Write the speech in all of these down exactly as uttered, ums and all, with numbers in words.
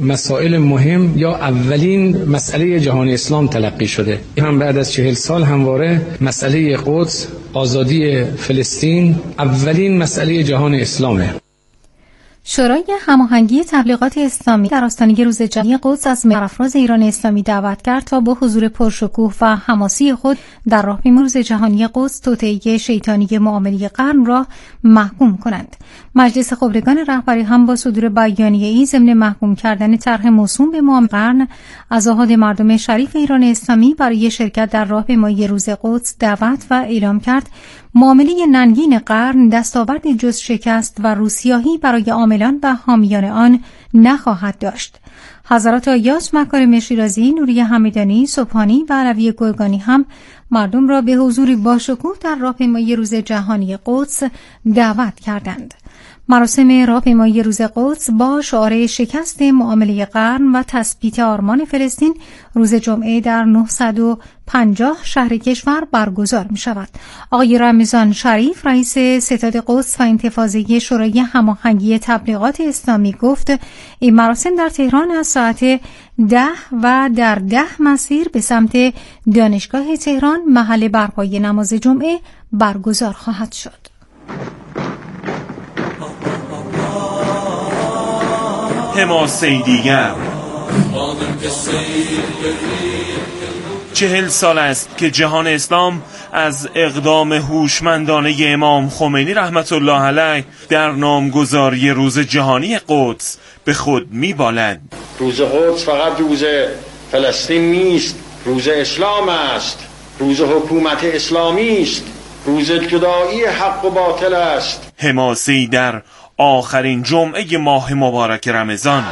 مسائل مهم یا اولین مسئله جهان اسلام تلقی شده. هم بعد از چهل سال همواره مسئله قدس، آزادی فلسطین اولین مسئله جهان اسلامه. شورای هماهنگی تبلیغات اسلامی در آستانه روز جهانی قدس از سرفراز ایران اسلامی دعوت کرد تا با حضور پرشکوه و حماسی خود در راهپیمایی روز جهانی قدس توطئه شیطانی معامله قرن را محکوم کنند. مجلس خبرگان رهبری هم با صدور بیانیه‌ای ضمن محکوم کردن طرح موسوم به معامله قرن از آحاد مردم شریف ایران اسلامی برای شرکت در راهپیمایی روز قدس دعوت و اعلام کرد معامله ننگین قرن دستاورد جز شکست و روسیاهی برای عاملان و حامیان آن نخواهد داشت. حضرات آیاس مکارم شیرازی، نوری حمیدانی، سبحانی و علوی گرگانی هم مردم را به حضور باشکوه در راهپیمایی روز جهانی قدس دعوت کردند. مراسم راهپیمایی روز قدس با شعار شکست معامله قرن و تثبیت آرمان فلسطین روز جمعه در نهصد و پنجاه شهر کشور برگزار می شود. آقای رمضان شریف رئیس ستاد قدس و انتفاضه شورای هماهنگی تبلیغات اسلامی گفت این مراسم در تهران از ساعت ده و در ده مسیر به سمت دانشگاه تهران محل برپای نماز جمعه برگزار خواهد شد. حماسه دیگر. چهل سال است که جهان اسلام از اقدام هوشمندانه امام خمینی رحمت الله علیه در نامگذاری روز جهانی قدس به خود می‌بالد. روز قدس فقط روز فلسطین نیست، روز اسلام است، روز حکومت اسلامی است، روز جدایی حق و باطل است. حماسه‌ای در آخرین جمعه ماه مبارک رمضان.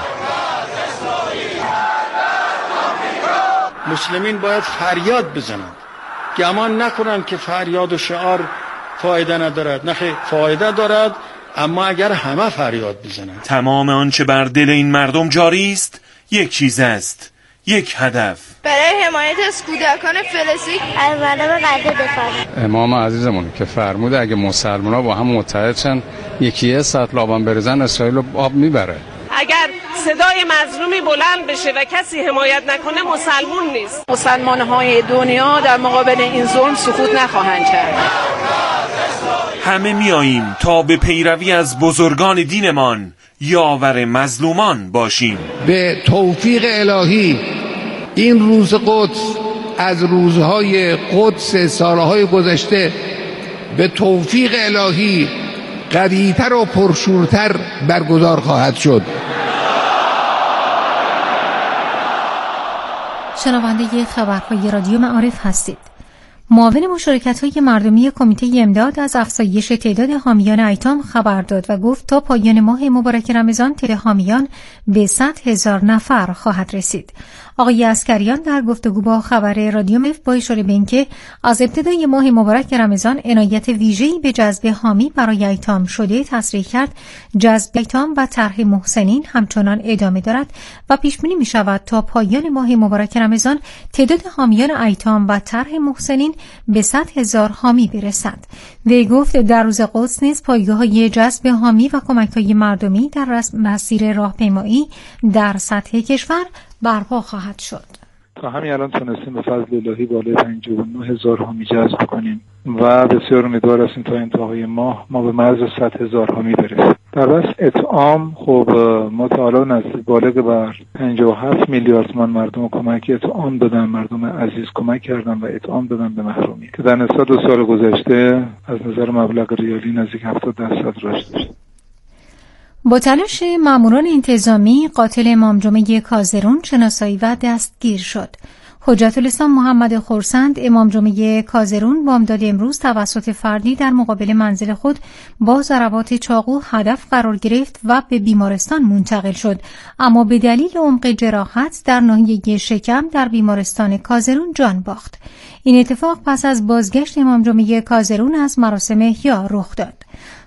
مسلمین باید فریاد بزنند، گمان نکنند که فریاد و شعار فایده ندارد. نه، فایده دارد، اما اگر همه فریاد بزنند. تمام آنچه بر دل این مردم جاری است یک چیز است، یک هدف. برای حمایت از کودکان فلسطین از مردم غزه دفاع. امام عزیزمون که فرموده اگه مسلمان‌ها با هم متحد شن یکی سطل آبان بریزن اسرائیل رو آب میبره. اگر صدای مظلومی بلند بشه و کسی حمایت نکنه مسلمون نیست. مسلمان‌های دنیا در مقابل این ظلم سکوت نخواهند کرد. همه میاییم تا به پیروی از بزرگان دینمان یاور مظلومان باشیم. به توفیق الهی این روز قدس از روزهای قدس سالهای گذشته به توفیق الهی قوی‌تر و پرشورتر برگزار خواهد شد. شنونده خبرهای رادیو معارف هستید. معاون مشارکت‌های مردمی کمیته امداد از افزایش تعداد حامیان ایتام خبر داد و گفت تا پایان ماه مبارک رمضان تعداد حامیان به صد هزار نفر خواهد رسید. آقای عسکریان در گفتگو با خبر رادیو مف با اشاره به اینکه از ابتدای ماه مبارک رمضان عنایت ویژه‌ای به جذب حامی برای ایتام شده تصریح کرد. جذب ایتام و طرح محسنین همچنان ادامه دارد و پیش‌بینی می‌شود تا پایان ماه مبارک رمضان تعداد حامیان ایتام و طرح محسنین به صد هزار حامی برسد. وی گفت در روز قدس نیز پایگاه‌های جذب حامی و کمک‌های مردمی در مسیر راهپیمایی در سطح کشور برپا خواهد شد. تا همین الان تونستیم به فضل الهی بالای پنجاه و نه هزار حامی جذب کنیم و بسیار امیدوار هستیم تا انتهای ماه ما به مرز صد هزار حامی برسیم. در بس اطعام خب ما تا الان نزدیک بالغ بر پنجاه و هفت میلیارد تومان مردم کمک اطعام دادن، مردم عزیز کمک کردن و اطعام دادن به محرومی که در نسبت دو سال گذشته از نظر مبلغ ریالی نزدیک هفتاد درصد رشد داشت. با تلاش ماموران انتظامی قاتل امام جمعه کازرون شناسایی و دستگیر شد. حجت الاسلام محمد خورسند امام جمعه کازرون بامداد امروز توسط فردی در مقابل منزل خود با ضربات چاقو هدف قرار گرفت و به بیمارستان منتقل شد، اما به دلیل عمق جراحت در ناحیه شکم در بیمارستان کازرون جان باخت. این اتفاق پس از بازگشت امام جمعه کازرون از مراسم احیا رخ داد.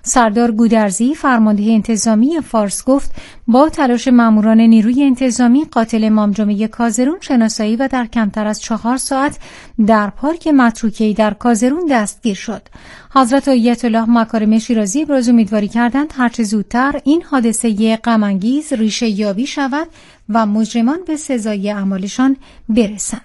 سردار گودرزی فرمانده انتظامی فارس گفت با تلاش ماموران نیروی انتظامی قاتل امام جمعه کازرون شناسایی و در کمتر از چهار ساعت در پارک متروکه‌ای در کازرون دستگیر شد. حضرت آیت الله مکارم شیرازی ابراز امیدواری کردند هرچه زودتر این حادثه غم‌انگیز ریشه یابی شود و مجرمان به سزای اعمالشان برسند.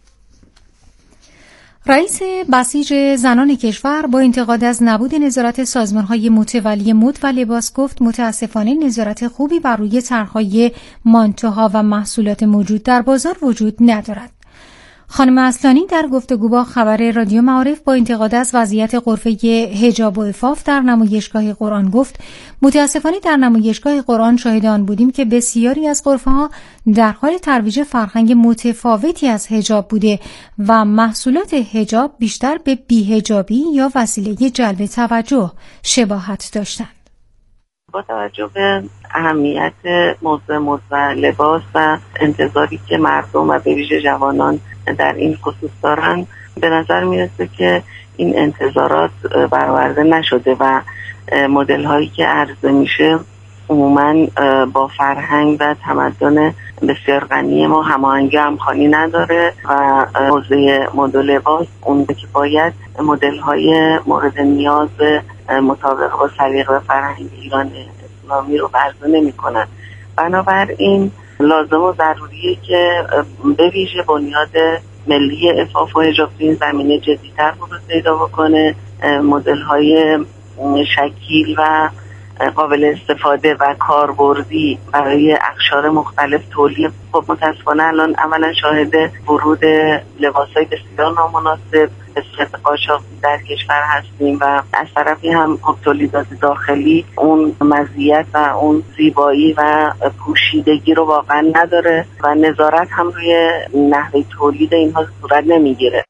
رئیس بسیج زنان کشور با انتقاد از نبود نظارت سازمان‌های متولی مد و لباس گفت متاسفانه نظارت خوبی بر روی طرح‌های مانتوها و محصولات موجود در بازار وجود ندارد. خانم اصلانی در گفتگو با خبر رادیو معارف با انتقاد از وضعیت غرفه حجاب و عفاف در نمایشگاه قرآن گفت متاسفانه در نمایشگاه قرآن شاهد آن بودیم که بسیاری از غرفه‌ها در حال ترویج فرهنگ متفاوتی از حجاب بوده و محصولات حجاب بیشتر به بی‌حجابی یا وسیله جلب توجه شباهت داشتند. با توجه به اهمیت موضوع مد و لباس و انتظاری که مردم و به ویژه جوانان در این خصوص دارن، به نظر میرسه که این انتظارات برآورده نشده و مدل هایی که عرضه میشه عموما با فرهنگ و تمدن بسیار غنی ما هماهنگی همخوانی نداره و حوزه مد و لباس اون که باید مدل های مورد نیاز مطابق با سلیقه و فرهنگ ایران اسلامی رو عرضه نمی‌کنن. بنابراین لازم و ضروریه که به ویژه بنیاد ملی عفاف و حجاب تو این زمینه جدی‌تر ورود پیدا بکنه، مدل‌های شکیل و قابل استفاده و کاربردی برای اقشار مختلف تولید. خب متاسفانه الان اولا شاهد ورود لباس‌های بسیار نامناسب به صورت قاچاق در کشور هستیم و از طرفی هم تولیدات داخلی اون مزیت و اون زیبایی و پوشیدگی رو واقعا نداره و نظارت هم روی نحوه تولید اینها صورت نمیگیره.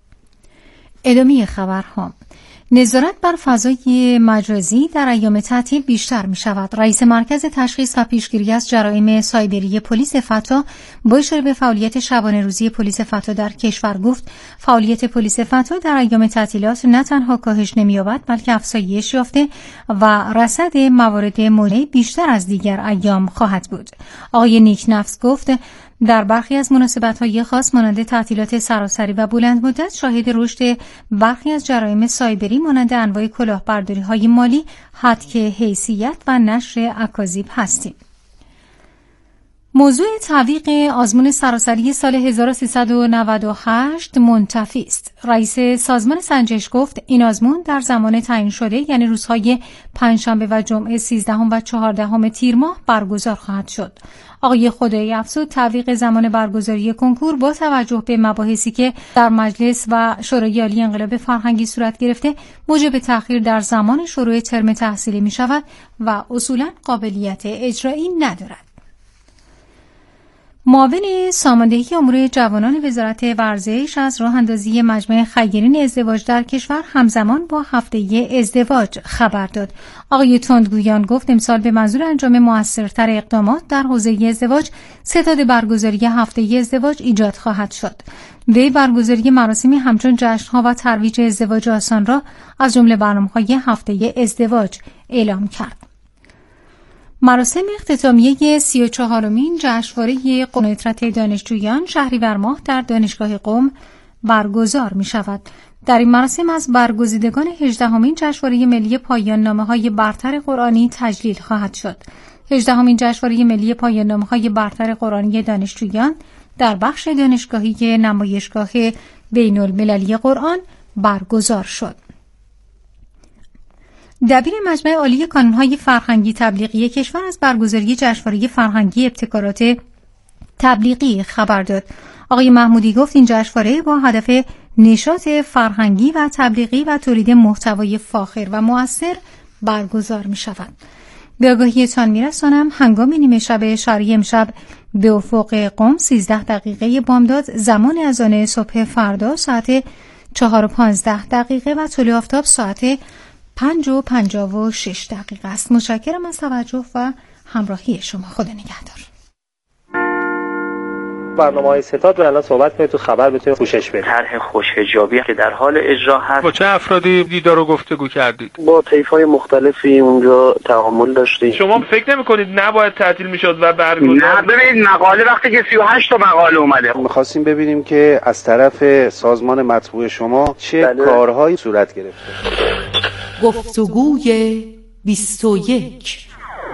ادامه خبرها. نظارت بر فضای مجازی در ایام تعطیل بیشتر می شود. رئیس مرکز تشخیص و پیشگیری از جرایم سایبری پلیس فتا با اشاره به فعالیت شبانه روزی پلیس فتا در کشور گفت فعالیت پلیس فتا در ایام تعطیلات نه تنها کاهش نمی‌یابد بلکه افزایش یافته و رصد موارد مورد بیشتر از دیگر ایام خواهد بود. آقای نیکنفس گفت در برخی از مناسبت‌های خاص مانند تعطیلات سراسری و بلند مدت شاهد رشد برخی از جرایم سایبری مانند انواع کلاهبرداری‌های مالی، هتک حیثیت و نشر اکاذیب هستیم. موضوع تعویق آزمون سراسری سال هزار و سیصد و نود و هشت منتفی است. رئیس سازمان سنجش گفت این آزمون در زمان تعیین شده یعنی روزهای پنجشنبه و جمعه سیزدهم و چهاردهم تیر ماه برگزار خواهد شد. آقای خدایی افزود تعویق زمان برگزاری کنکور با توجه به مباحثی که در مجلس و شورای عالی انقلاب فرهنگی صورت گرفته موجب تأخیر در زمان شروع ترم تحصیلی می شود و اصولاً قابلیت اجرایی ندارد. معاون ساماندهی امور جوانان وزارت ورزش از راه اندازی مجمع خیرین ازدواج در کشور همزمان با هفته ازدواج خبر داد. آقای تندگویان گفت امسال به منظور انجام موثرتر اقدامات در حوزه ازدواج ستاد برگزاری هفته ازدواج ایجاد خواهد شد. وی برگزاری مراسمی همچون جشن‌ها و ترویج ازدواج آسان را از جمله برنامه‌های هفته ازدواج اعلام کرد. مراسم اختتامیه سی و چهارمین جشنواره قم ندرت دانشجویان شهریور ماه در دانشگاه قم برگزار می شود. در این مراسم از برگزیدگان هجدهمین جشنواره ملی پایان نامه‌های برتر قرآنی تجلیل خواهد شد. هجدهمین جشنواره ملی پایان نامه‌های برتر قرآنی دانشجویان در بخش دانشگاهی نمایشگاه بین المللی قرآن برگزار شد. دبیر مجمع عالی کانون‌های فرهنگی تبلیغی کشور از برگزاری جشنواره فرهنگی ابتکارات تبلیغی خبر داد. آقای محمودی گفت این جشنواره با هدف نشاط فرهنگی و تبلیغی و تولید محتوای فاخر و مؤثر برگزار می شود. به آگاهیتان می رسانم هنگام نیمه شب شهری امشب به افق قم سیزده دقیقه بامداد زمان اذان صبح فردا ساعت چهار و پانزده دقیقه و طلوع آفتاب ساعت پنج و پنجاه و شش دقیقه است. متشکرم از توجه و همراهی شما. خدا نگهدار. برنامه‌های ستاد رو الان صحبت کنید تو خبر بتونید پوشش بدید. طرح خوش‌حجابی که در حال اجرا هست. با چه افرادی دیدار و گفتگو کردید؟ با طیف‌های مختلفی اونجا تعامل داشتیم. شما فکر نمی‌کنید نباید تعطیل می‌شد و برگزار؟ نه ببینید مقاله وقتی که سی و هشت تا مقاله اومده. می‌خواستیم ببینیم که از طرف سازمان مطبوع شما چه بله. کارهایی صورت گرفته. گفتگوی بیست و یک.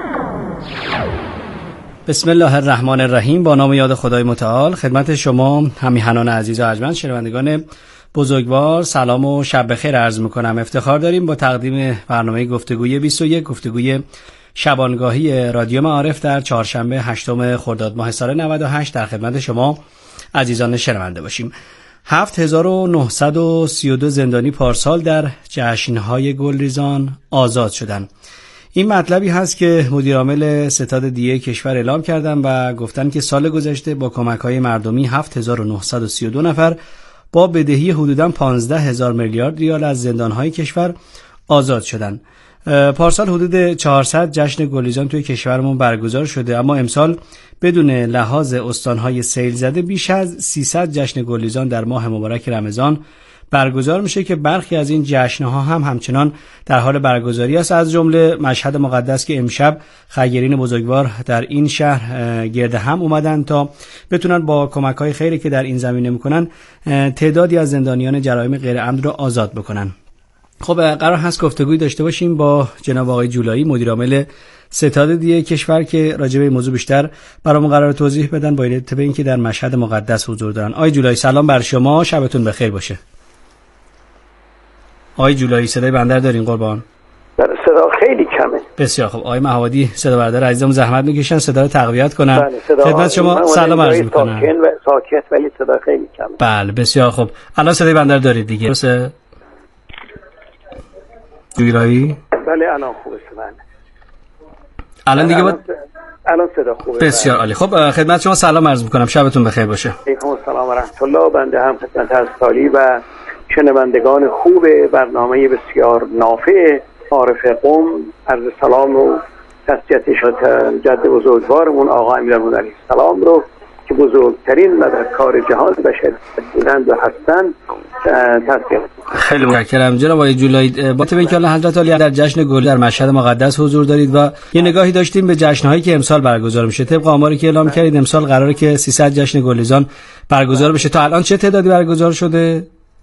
بسم الله الرحمن الرحیم. با نام یاد خدای متعال خدمت شما همیهنان عزیز و ارجمند شنوندگان بزرگوار سلام و شب بخیر عرض میکنم. افتخار داریم با تقدیم برنامه گفتگوی بیست و یک، گفتگوی شبانگاهی رادیو معارف در چهارشنبه هشتم خرداد ماه سال نود و هشت در خدمت شما عزیزان شنونده باشیم. هفت هزار و نهصد و سی و دو زندانی پارسال در جشن‌های گلریزان آزاد شدند. این مطلبی هست که مدیر عامل ستاد دیه کشور اعلام کردن و گفتن که سال گذشته با کمک‌های مردمی هفت هزار و نهصد و سی و دو نفر با بدهی حدوداً پانزده هزار میلیارد ریال از زندان‌های کشور آزاد شدند. پارسال حدود چهارصد جشن گلریزان توی کشورمون برگزار شده، اما امسال بدون لحاظ استان‌های سیل زده بیش از سیصد جشن گلریزان در ماه مبارک رمضان برگزار میشه که برخی از این جشن‌ها هم همچنان در حال برگزاری است، از جمله مشهد مقدس که امشب خیرین بزرگوار در این شهر گرد هم اومدن تا بتونن با کمک‌های خیری که در این زمینه میکنن تعدادی از زندانیان جرایم غیر عمد رو آزاد بکنن. خب قرار هست گفتگوی داشته باشیم با جناب آقای جولایی مدیر عامل ستاد دیه کشور که راجع به این موضوع بیشتر برامون قرار توضیح بدن با علت به اینکه در مشهد مقدس حضور دارن. آقای جولایی سلام بر شما، شبتون بخیر باشه. آقای جولایی صدای بنده دارین قربان؟ بله صدا خیلی کمه. بسیار خب. آقای مهوادی صدا بردار عزیزم زحمت میکشن صدا رو تقویت کنن. بله خدمت شما سلام عرض میکنم. ساکن و ساکت ولی صدا خیلی کمه. بله بسیار خب. الان صدای بنده دارید دیگه درسته؟ جولایی؟ بله الان خوبه صدا. الان دیگه با... الان صدا خوبه. بسیار عالی. خب خدمت شما سلام عرض میکنم، شبتون بخیر باشه. علیکم السلام و رحمت الله. بنده هم خدمت از سالی و شنوندگان خوب برنامه بسیار نافع عارف قم عرض سلام و تسلیت جد بزرگوارمون آقا امیرالمومنین علیه السلام رو که بزرگترین مددکار جهان بشر بودند و هستند تسلیت. خیلی متشکرم جناب آقای جولایی. با اینکه الله حضرت عالی در جشن گل در مشهد مقدس حضور دارید و یه نگاهی داشتیم به جشن‌هایی که امسال برگزار میشه، طبق آماری که اعلام کردید امسال قراره که سیصد جشن گلریزان برگزار بشه. تا الان چه تعدادی برگزار شده؟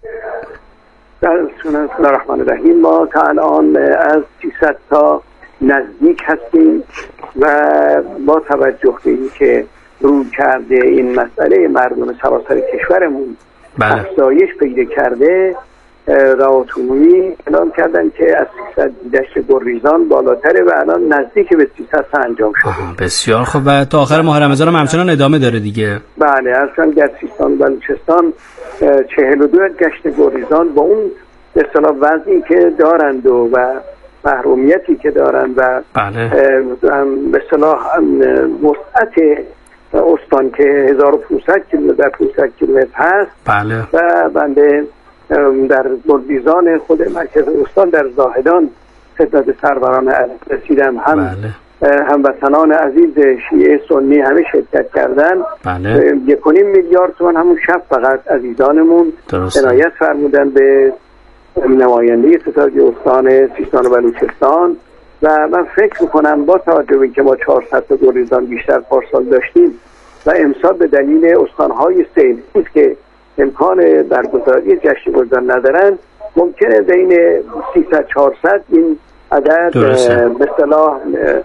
بسم الله الرحمن الرحیم. ما تا الان از سیصد تا نزدیک هستیم و با توجه به اینکه روی کرده این مسئله مردم سراسر کشورمون افزایش پیدا کرده، روابط عمومی اعلام کردن که از سیصد جشن گلریزان بالاتره و الان نزدیک به سیصد تا انجام شده. بسیار خوب. و تا آخر ماه رمضان هم همچنان ادامه داره دیگه؟ بله اصلا در سیستان و بلوچستان چهل و دو جشن گلریزان با اون به اصطلاح وضعی که دارند و محرومیتی که دارند و بله. به اصطلاح وسعت استان که هزار و پانصد کیلومتر در پانصد کیلومتر هست. بله. و بنده در گلریزان خود مرکز استان در زاهدان خدمت سروران رسیدم، هم بله. هموطنان عزیز شیعه سنی همه شرکت کردن. بله. یک و نیم میلیارد تومان همون شب فقط عزیزانمون عنایت فرمودن به نماینده ستاد استان سیستان و بلوچستان و من فکر میکنم با توجه به اینکه ما چهارصد تا گلریزان بیشتر پارسال داشتیم و امسال به دلیل استانهای سیل که امکان برگزاری جشن گلریزان ندارن ممکنه بین سیصد چهارصد این عدد به اصطلاح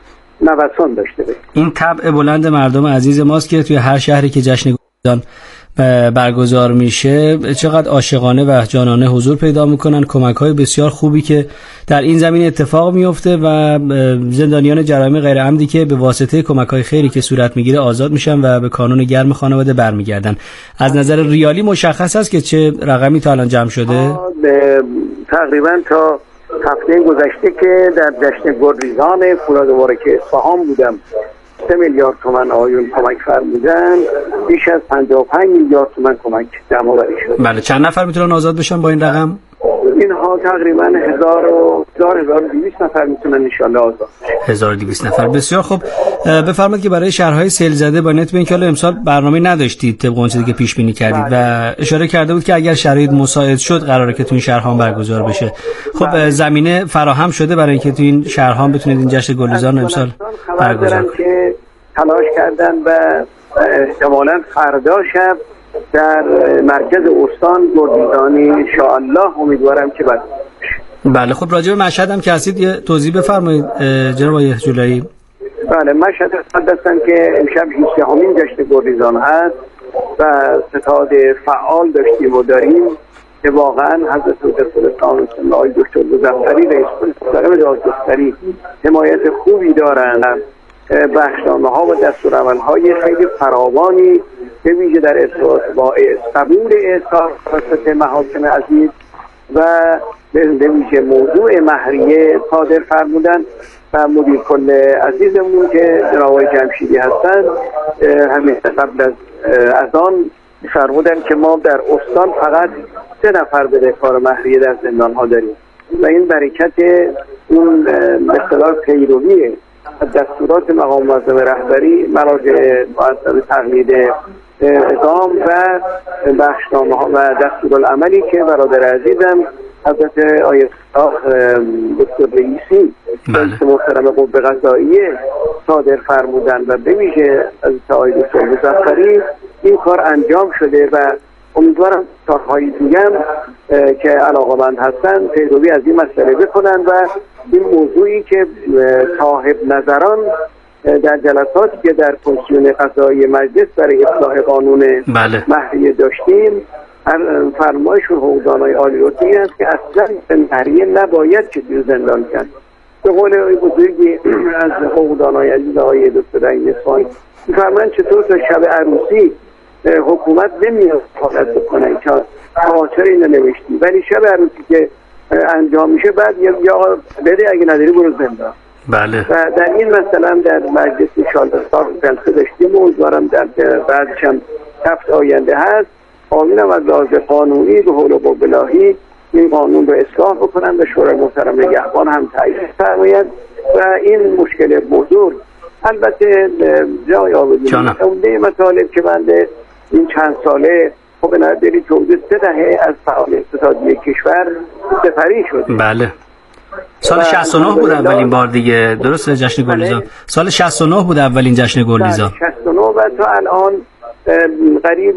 نوسان داشته باشه. این طبع بلند مردم عزیز ماست که توی هر شهری که جشن گلریزان برگزار میشه چقدر عاشقانه و جانانه حضور پیدا میکنن. کمک‌های بسیار خوبی که در این زمینه اتفاق میفته و زندانیان جرایم غیر عمدی که به واسطه کمک‌های خیری که صورت میگیره آزاد میشن و به کانون گرم خانواده برمیگردن. از نظر ریالی مشخص است که چه رقمی تا الان جمع شده؟ تقریبا تا هفته گذشته که در جشن گلریزان فولاد مبارک اصفهان بودم سه میلیارد تومان آیون کمک فرمودن، بیش از پنجاه و پنج میلیارد تومان کمک جمع آوری شد. بله چند نفر میتونن آزاد بشن با این رقم؟ اینها تقریبا هزار و هزار و دویست نفر میتونن انشالله آزاد. هزار و دویست نفر، بسیار خوب. بفرمایید که برای شهرهای سیل زده با نت به اینکه امسال برنامه نداشتید طبق اون چیزی که پیش بینی کردید و اشاره کرده بود که اگر شرایط مساعد شد قراره که تو این شهرها برگزار بشه. خب زمینه فراهم شده برای اینکه تو این شهرها بتونید این جشن گلریزان امسال برگزار کنید؟ که تلاش کردن و احتمالاً فردا شب در مرکز استان گلریزانی ان شاء الله امیدوارم که بعد. بله خب راجع به مشهد هم که هستید یه توضیح بفرمایید جناب آقای جولایی. بله مشهد هستن که امشب هجدهمین جشن گلریزان هست و ستاد فعال داشتیم و داریم که واقعا حضرت سلطان آقای دکتر مظفری رئیس مجلس دادگستری حمایت خوبی دارند. بخشنامه ها و دستورالعمل‌های خیلی فراوانی به ویژه در ارتباط با قبول اعصار توسط محاکم عزیز و به ویژه موضوع مهریه صادر فرمودن و مدیر کل عزیزمون که جناب آقای جمشیدی هستند همین قبل از اذان فرمودن که ما در استان فقط سه نفر بدهکار مهریه در زندان ها داریم و این برکت اون اصطلاح پیروی دستورات مقام معظم رهبری، مراجع مؤسسه تقلید اعدام و بخشنامه ها و دستورالعملی که برادر عزیزم حضرت آیت الله دکتر رئیسی رئیس محترم قوه قضاییه صادر فرمودن و به ویژه از آقای دکتر مظفری این کار انجام شده و امیدوارم کارهای دیگه که علاقه‌مند هستن پیروی از این مسئله بکنن و این موضوعی که صاحب نظران در جلساتی که در کمیسیون قضایی مجلس برای اصلاح قانون بله. مهریه داشتیم فرمایشون حقوقدانای عالی‌رتبه است که اصلا مهریه نباید کسی رو زندان کرد. به قول بزرگی از حقوقدانای عزیز آقای دکتر رحیم اصفهانی می‌فرمایند چطور تا شب عروسی حکومت نمیاد حالت بکنه که خاطر اینو نوشتی ولی شب عروسی که انجام میشه بعد یا بده اگه نداری برو زندان. بله. و در این مثلا در مجلس انشاءالله صاحب جلسه داشتیم و امیدوارم در بعدش هم هفت آینده هست آمینم از لحاظ قانونی به حول و قوه الهی این قانون رو اصلاح بکنن و شورای محترم نگهبان هم تایید فرماید و این مشکل بزرگ البته جای آوردیم اونده مطالب که بنده این چند ساله خب به دلیل توضیح سه دهه از فعال اقتصادی کشور سپری شده. بله سال شصت و نه بود اولین بار دیگه درسته جشن گلریزان؟ سال شصت و نه بود اولین جشن گلریزان. شصت و نه و تا الان قریب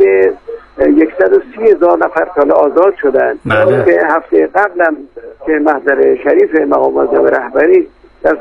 صد و سی هزار نفر سال آزاد شدن. بله. که هفته قبلم که محضر شریف مقام معظم رهبری در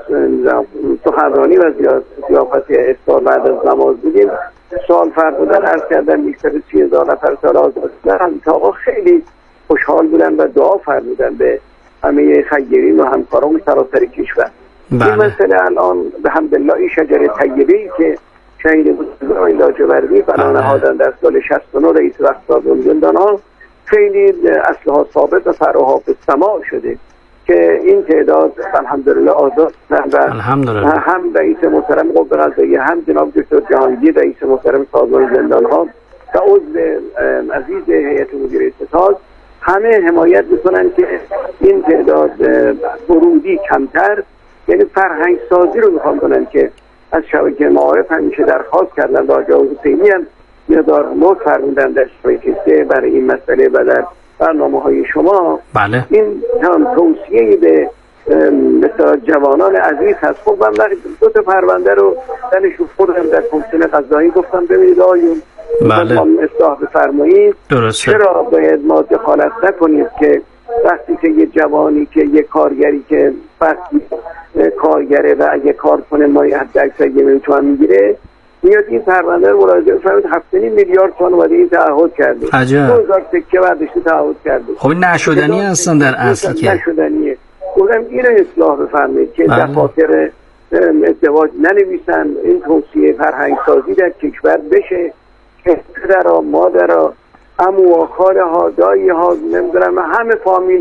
سخنرانی و ضیافت افطار بعد از نماز بودیم سوال فرمودن عرض کردن صد و سی هزار نفر سال آزاد شدن. تا خیلی خوشحال بودن و دعا فرمودن به همه خیرین و همکاران سراسر کشور. بله. این مسئله الان به حمدالله این شجره طیبه‌ای که شهید بزرگوار لاجوردی بنا نهادن در سال شصت و نه رئیس وقت‌سازان زندان ها خیلی اصلها ثابت و فراها به سماع شده که این تعداد الحمدلله آزاد و هم رئیس محترم قوه قضاییه هم جناب دکتر جهانگیر رئیس محترم سازمان زندان ها و عضو عزیز هیئت مدیره ستاد همه حمایت میکنن که این تعداد ورودی کمتر، یعنی فرهنگ سازی رو میخوان کنن که از شبکه معارف همیشه درخواست کردن و آقای حسینی هم مقدار نوت فرمودن در شبکه برای این مسئله و در برنامه های شما. بله. این هم توصیه به مثلا جوانان عزیز هست. خب من دو تا پرونده رو دنشون خودم در کمیسیون قضایی گفتم ببینید آیون بله. اصلاح بفرمایید چرا باید ما دخالت نکنید که وقتی که یه جوانی که یه کارگری که وقتی کارگره و اگه کار کنه مایی حد اکثر یه میلیون تومن میگیره میاد این پرونده رو مراجعه فرمود هفت و نیم میلیارد تومان اومده این تعهد کرده عجب دو هزار سکه برداشته تعهد کرده. خب این نشدنی هستن در اصل که نشدنیه. گفتم این اصلاح بفرمایید که دفاتر ازدواج ننویسن این توصیه فرهنگ سازی در کشور بشه که پدرها مادرها عمو و خاله ها دایی ها نمیدونم همه فامیل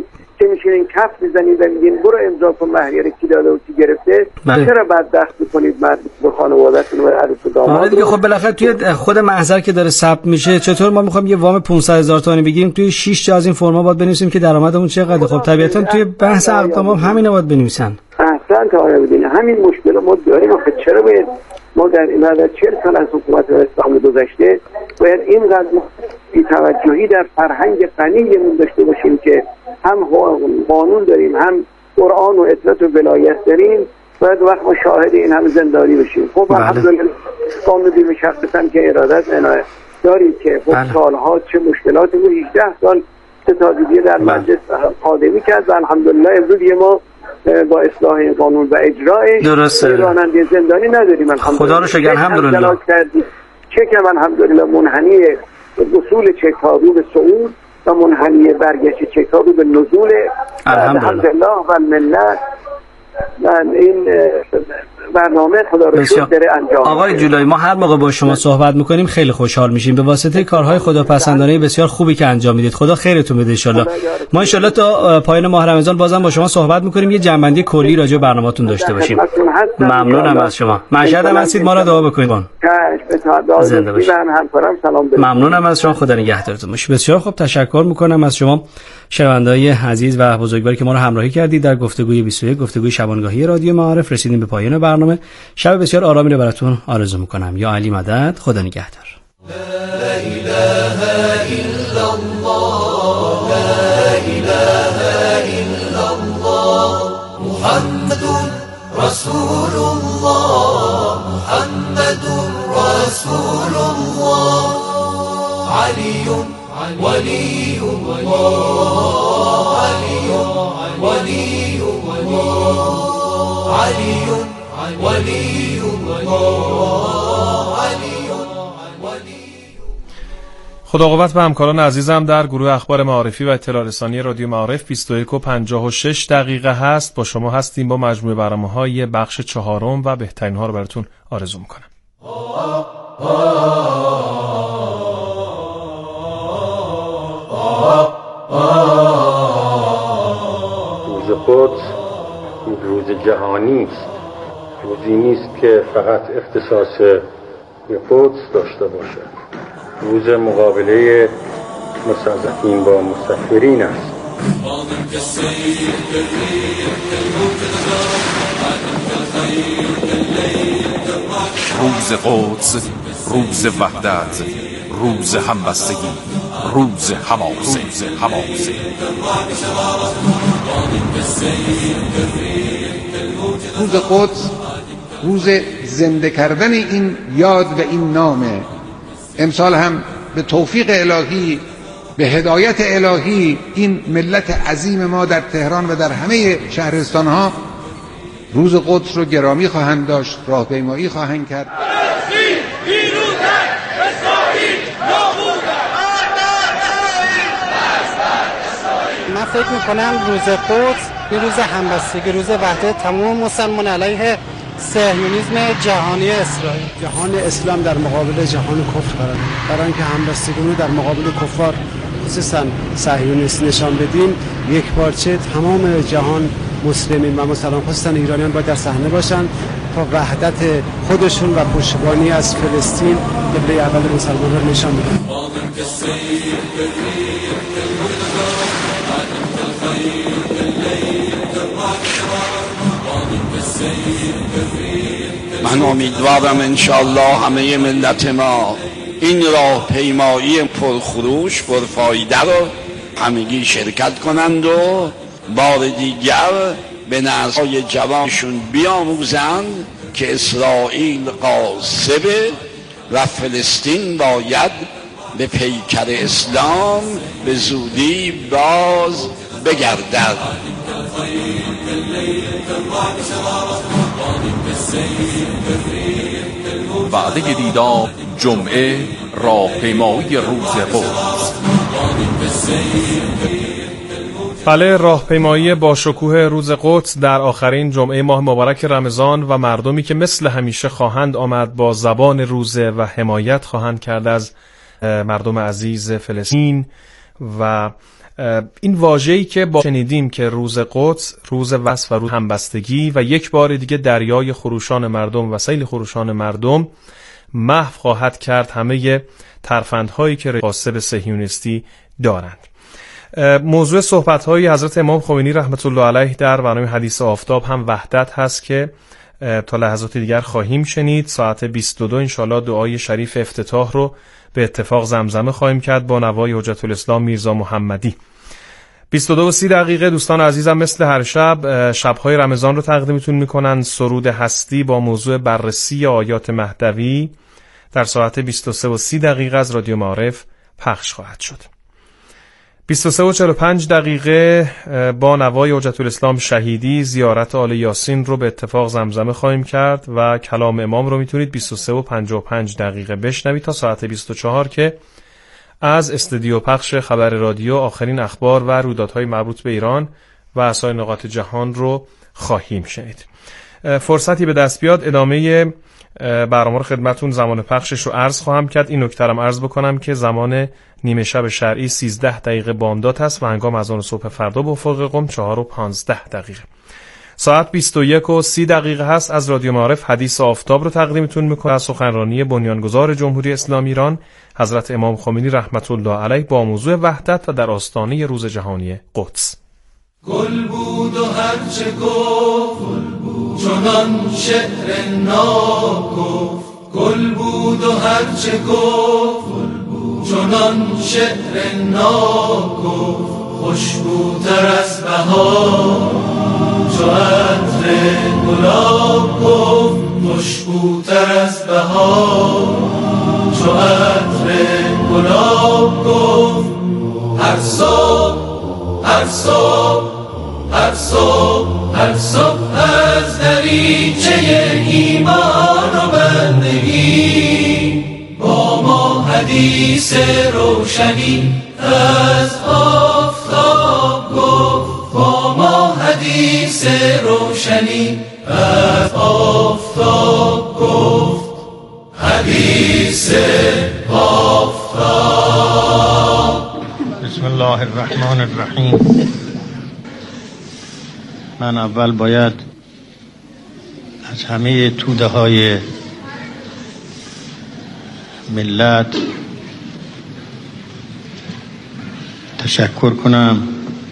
که میشینین کف میزنید و میگین برو امضا کن مهریه کی داده و کی گرفته، چرا بدبخت میکنید مرد به خانواده‌تون و عروس و داماد؟ آره دیگه، خب بالاخره توی خود محضر که داره ثبت میشه، چطور ما میخوایم یه وام پانصد هزار تومانی بگیریم توی شش تا از این فرما باید بنویسیم که درآمدمون چقدر؟ خب طبیعتا توی بحث اقدام هم همین باید بنویسن. احسن تا آقای بدین همین مشکل ما داریم. آخه چرا باید ما در این مدت چهل سال از حکومت اسلامی گذشته باید اینقدر بی‌توجهی در فرهنگ غنیمون داشته باشیم که هم قانون داریم، هم قرآن و عدالت و ولایت داریم، باید وقت ما شاهد این همه زندانی بشیم. خب الحمدلله قانون بیمه شخصیت که ارادت عنایت دارید که خب سالها چه مشکلاتی بود، هجده سال ستادگی در مجلس قادمی کرد و الحمدلله امروز ما با اصلاح این قانون و اجرایش راننده زندانی نداریم. خدا رو شکر الحمدلله. چک هم الحمدلله منحنی وصول چک ها رو به صعود و منحنی برگشت چک ها رو به نزول الحمدلله و الملت. من این برنامه خدا رو شکر داره انجام. آقای جولایی، ما هر موقع با شما صحبت میکنیم خیلی خوشحال میشیم به واسطه کارهای خداپسندانه بسیار خوبی که انجام میدید. خدا خیرتون بده ان شاء الله. ما ان شاء الله تا پایان ماه رمضان بازم با شما صحبت میکنیم، یه جنبندی کلی راجع به برنامه‌تون داشته باشیم. ممنونم از شما. مشهدم هستید، ما را دعا بکنید. زنده باشید. ممنونم از شما، خدا نگهدارتون باشه. بسیار خوب، تشکر میکنم از شما شنونده‌های عزیز و بزرگواری که ما رو همراهی کردید در گفتگوی بیست و یک، گفتگوی شبانگاهی رادیو معارف. رسیدیم به پایان برنامه. شب بسیار آرامی رو براتون آرزو میکنم. یا علی مدد، خدا نگهدار. لا اله الا الله، لا اله الا الله، محمد رسول الله، محمد رسول الله، علی ولی الله، علی ولی الله، علی ولی الله، علی. خدا قوت به همکاران عزیزم در گروه اخبار معارفی و اطلاع رسانی رادیو معارف. بیست و یک و پنجاه و شش دقیقه هست. با شما هستیم با مجموعه برنامه‌های بخش چهارم و بهترین ها رو براتون آرزو میکنم. روز قدس روز جهانی است، روزی نیست که فقط اختصاص به قدس داشته باشه. روز مقابله مستضعفین با مستکبرین است. روز قدس، روز وحدت، روز همبستگی، روز حماسه، روز حماسه. روز قدس روز زنده کردن این یاد و این نامه. امسال هم به توفیق الهی، به هدایت الهی، این ملت عظیم ما در تهران و در همه شهرستان ها روز قدس رو گرامی خواهند داشت، راهپیمایی خواهند کرد. من فکر میکنم روز قدس یه روز همبستگی، روز وحدت تمام مسلمان علیه صهیونیسم جهانی اسرائیل. جهان اسلام در مقابل جهان کفر قرار داره. برای اینکه همبستگی رو در مقابل کفار خصوصا صهیونیست نشان بدیم، یک بارچه تمام جهان مسلمین و مسلمان خصوصا ایرانیان باید در صحنه باشن تا وحدت خودشون و پشتیبانی از فلسطین قبله اول مسلمان رو نشان بدن. من امیدوارم انشالله همه ملت ما این راه پیمایی پرخروش پرفایده رو همگی شرکت کنند و بار دیگر به نسل‌های جوانشون بیاموزند که اسرائیل غاصبه و فلسطین باید به پیکر اسلام به زودی باز بگردد. وعده دیدار جمعه، راهپیمایی روز قدس. بله، راهپیمایی با شکوه روز قدس در آخرین جمعه ماه مبارک رمضان و مردمی که مثل همیشه خواهند آمد با زبان روزه و حمایت خواهند کرد از مردم عزیز فلسطین و این واژه‌ای که با شنیدیم که روز قدس، روز وصف و روز همبستگی و یک بار دیگه دریای خروشان مردم و سیل خروشان مردم محو خواهد کرد همه ترفندهایی که قاصد صهیونیستی دارند. موضوع صحبت‌های حضرت امام خمینی رحمت الله علیه در برنامه حدیث آفتاب هم وحدت هست که تا لحظات دیگر خواهیم شنید. ساعت بیست و دو انشالله دعای شریف افتتاح رو به اتفاق زمزمه خواهیم کرد با نوای حجت الاسلام میرزا محمدی. بیست و دو و سی دقیقه دوستان عزیزم مثل هر شب شب‌های رمضان رو تقدیمتون میکنن. سرود هستی با موضوع بررسی آیات مهدوی در ساعت بیست و سه و سی دقیقه از رادیو معارف پخش خواهد شد. بیست و سه و چهل و پنج دقیقه با نوای حجت الاسلام شهیدی زیارت آل یاسین رو به اتفاق زمزمه خواهیم کرد و کلام امام رو میتونید بیست و سه و پنجاه و پنج دقیقه بشنوید تا ساعت بیست و چهار که از استودیو پخش خبر رادیو آخرین اخبار و رویدادهای مربوط به ایران و سایر نقاط جهان رو خواهیم شنید. فرصتی به دست بیاد ادامه برنامه رو خدمتون زمان پخشش رو عرض خواهم کرد. این نکته رو عرض بکنم که زمان نیمه شب شرعی سیزده دقیقه بامداد هست و هنگام اذان صبح فردا به افق قم چهار و پانزده دقیقه. ساعت بیست و یک و سی دقیقه هست از رادیو معارف حدیث آفتاب رو تقدیمتون میکنه از سخنرانی بنیانگذار جمهوری اسلامی ایران حضرت امام خمینی رحمت الله علیه با موضوع وحدت و در آستانه روز جهانی قدس. گل بود و هرچه گفت چنان شعر ناب گفت، گل بود و هرچه گفت چنان شعر ناب گفت، خوشبوتر از بهار چو عطر گلاب گفت، خوشبوتر از بهار چو عطر گلاب گفت. هر صبح هر صبح هر صبح هر صبح از دریچه ایمان و بندگی با ما حدیث روشنی از آفتاب گفت، با ما حدیث روشنی از آفتاب گفت. حدیث آفتاب. بسم الله الرحمن الرحیم. من اول باید از همه توده های ملت تشکر کنم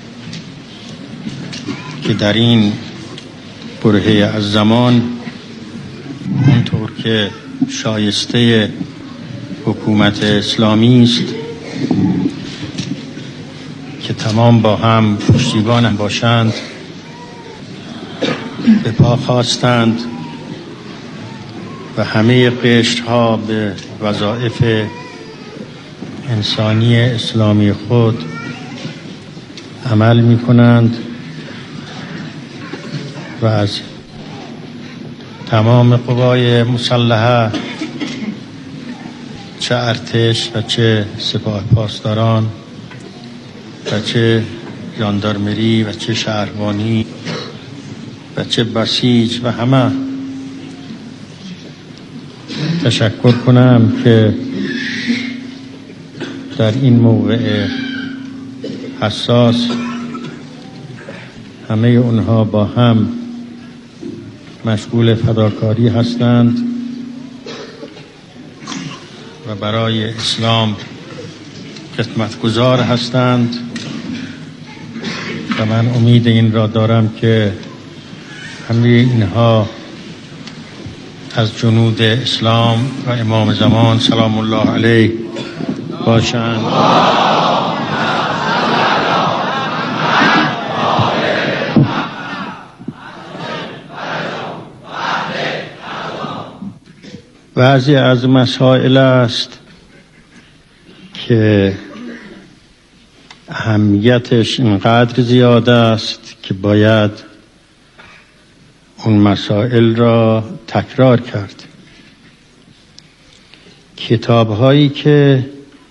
که در این برهه از زمان اونطور که شایسته حکومت اسلامی است که تمام با هم پشتیبان باشند به پا خواستند و همه قشرها به وظایف انسانی اسلامی خود عمل می کنند و از تمام قوای مسلحه چه ارتش و چه سپاه پاسداران و چه ژاندارمری و چه شهربانی و چه بسیج و همه تشکر کنم که در این موقع حساس همه اونها با هم مشغول فداکاری هستند و برای اسلام خدمتگزار هستند و من امید این را دارم که همه اینها از جنود اسلام و امام زمان سلام الله علیه باشند. بعضی از مسائل است که اهمیتش اینقدر زیاد است که باید اون مسائل را تکرار کرد. کتاب هایی که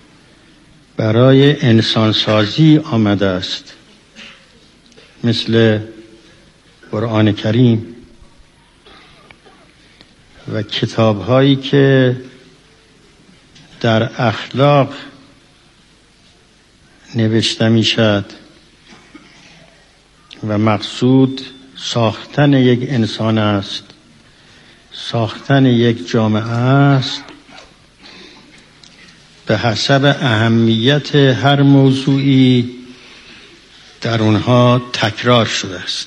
برای انسانسازی آمده است مثل قرآن کریم و کتاب هایی که در اخلاق نوشته می شد و مقصود ساختن یک انسان است، ساختن یک جامعه است به حسب اهمیت هر موضوعی در اونها تکرار شده است.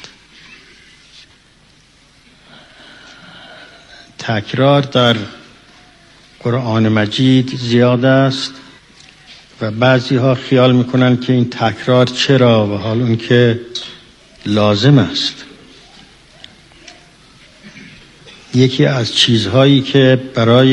تکرار در قرآن مجید زیاد است و بعضی ها خیال میکنن که این تکرار چرا و حال اون که لازم است. یکی از چیزهایی که برای